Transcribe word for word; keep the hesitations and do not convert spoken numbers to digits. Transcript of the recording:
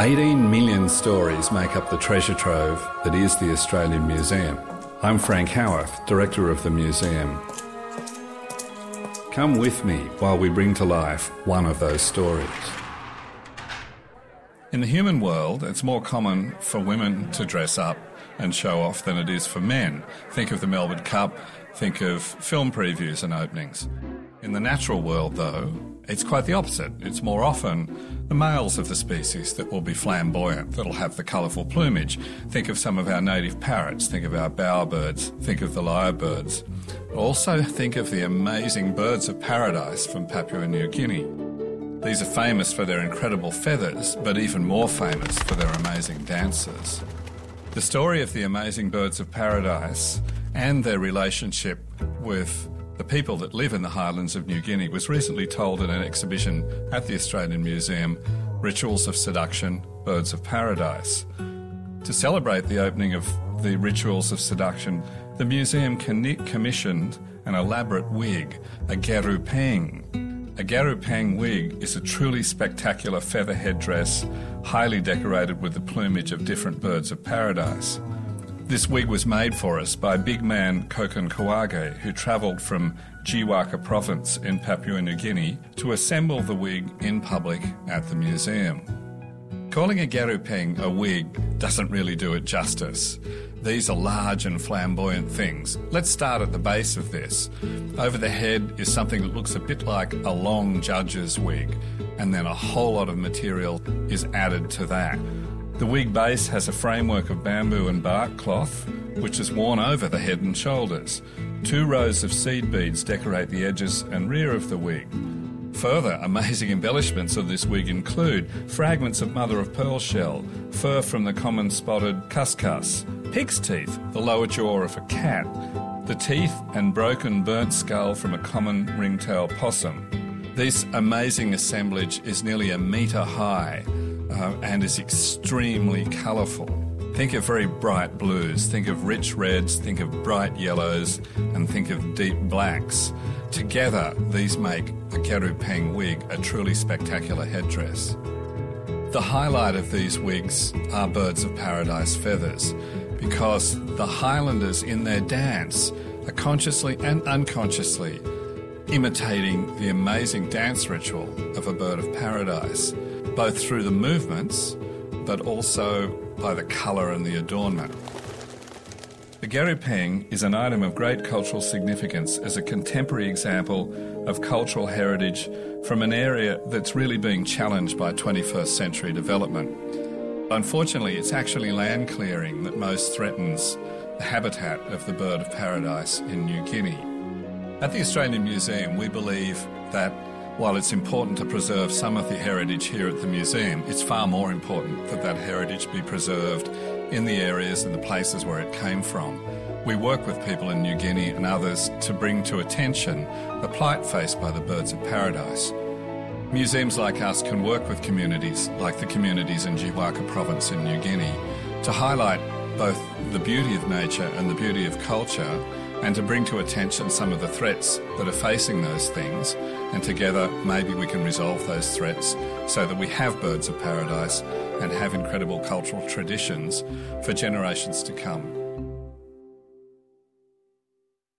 eighteen million stories make up the treasure trove that is the Australian Museum. I'm Frank Howarth, Director of the museum. Come with me while we bring to life one of those stories. In the human world, it's more common for women to dress up and show off than it is for men. Think of the Melbourne Cup, think of film previews and openings. In the natural world, though, it's quite the opposite. It's more often the males of the species that will be flamboyant, that'll have the colourful plumage. Think of some of our native parrots, think of our bowerbirds, think of the lyrebirds. Also think of the amazing birds of paradise from Papua New Guinea. These are famous for their incredible feathers, but even more famous for their amazing dances. The story of the amazing birds of paradise and their relationship with the people that live in the highlands of New Guinea was recently told in an exhibition at the Australian Museum, Rituals of Seduction, Birds of Paradise. To celebrate the opening of the Rituals of Seduction, the museum commissioned an elaborate wig, a garupeng. A garupeng wig is a truly spectacular feather headdress, highly decorated with the plumage of different birds of paradise. This wig was made for us by big man Kokon Kawage, who travelled from Jiwaka province in Papua New Guinea to assemble the wig in public at the museum. Calling a garupeng a wig doesn't really do it justice. These are large and flamboyant things. Let's start at the base of this. Over the head is something that looks a bit like a long judge's wig, and then a whole lot of material is added to that. The wig base has a framework of bamboo and bark cloth, which is worn over the head and shoulders. Two rows of seed beads decorate the edges and rear of the wig. Further amazing embellishments of this wig include fragments of mother-of-pearl shell, fur from the common spotted cuscus, pig's teeth, the lower jaw of a cat, the teeth and broken burnt skull from a common ringtail possum. This amazing assemblage is nearly a metre high uh, and is extremely colourful. Think of very bright blues, think of rich reds, think of bright yellows, and think of deep blacks. Together, these make a garupeng wig a truly spectacular headdress. The highlight of these wigs are birds of paradise feathers, because the Highlanders in their dance are consciously and unconsciously imitating the amazing dance ritual of a bird of paradise, both through the movements, but also by the colour and the adornment. The garupeng is an item of great cultural significance as a contemporary example of cultural heritage from an area that's really being challenged by twenty-first century development. Unfortunately, it's actually land clearing that most threatens the habitat of the bird of paradise in New Guinea. At the Australian Museum, we believe that while it's important to preserve some of the heritage here at the museum, it's far more important that that heritage be preserved in the areas and the places where it came from. We work with people in New Guinea and others to bring to attention the plight faced by the birds of paradise. Museums like us can work with communities like the communities in Jiwaka province in New Guinea to highlight both the beauty of nature and the beauty of culture, and to bring to attention some of the threats that are facing those things, and together maybe we can resolve those threats so that we have birds of paradise and have incredible cultural traditions for generations to come.